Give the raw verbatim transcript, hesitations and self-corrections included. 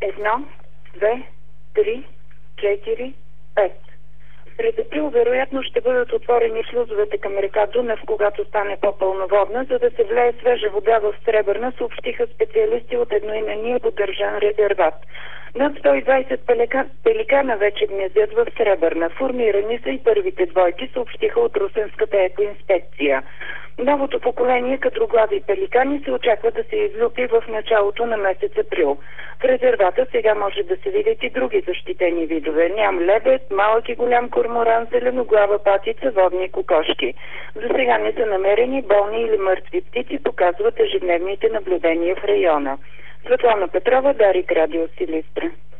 Едно, две, три, четири, пет. През април вероятно ще бъдат отворени шлюзовете към река Дунав, когато стане по-пълноводна, за да се влее свежа вода в Сребърна, съобщиха специалисти от едноименния поддържан резерват. Над сто и двайсет пелика... пеликана вече гнездят в Сребърна. Формирани са и първите двойки, съобщиха от Русенската екоинспекция. Новото поколение кадроглави пеликани се очаква да се излюпи в началото на месец април. В резервата сега може да се видят и други защитени видове. Ням лебед, малък и голям корморан, зеленоглава патица, водни кокошки. За сега не са намерени болни или мъртви птици, показват ежедневните наблюдения в района. Светлана Петрова, Дарик, Радио Силистра.